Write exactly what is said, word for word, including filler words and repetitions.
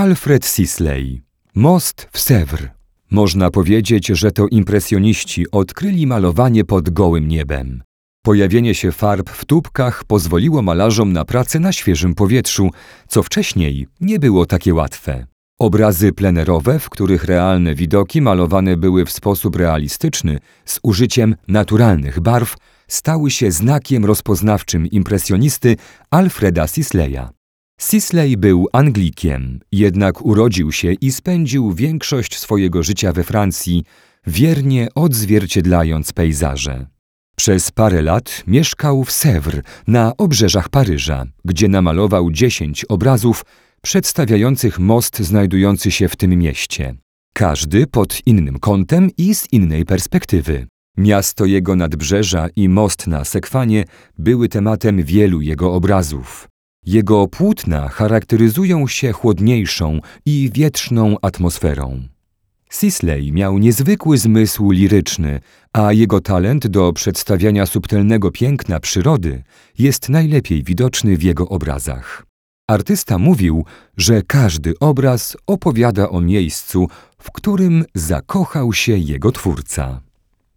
Alfred Sisley. Most w Sèvres. Można powiedzieć, że to impresjoniści odkryli malowanie pod gołym niebem. Pojawienie się farb w tubkach pozwoliło malarzom na pracę na świeżym powietrzu, co wcześniej nie było takie łatwe. Obrazy plenerowe, w których realne widoki malowane były w sposób realistyczny, z użyciem naturalnych barw, stały się znakiem rozpoznawczym impresjonisty Alfreda Sisleya. Sisley był Anglikiem, jednak urodził się i spędził większość swojego życia we Francji, wiernie odzwierciedlając pejzaże. Przez parę lat mieszkał w Sèvres, na obrzeżach Paryża, gdzie namalował dziesięć obrazów przedstawiających most znajdujący się w tym mieście. Każdy pod innym kątem i z innej perspektywy. Miasto jego nadbrzeża i most na Sekwanie były tematem wielu jego obrazów. Jego płótna charakteryzują się chłodniejszą i wietrzną atmosferą. Sisley miał niezwykły zmysł liryczny, a jego talent do przedstawiania subtelnego piękna przyrody jest najlepiej widoczny w jego obrazach. Artysta mówił, że każdy obraz opowiada o miejscu, w którym zakochał się jego twórca.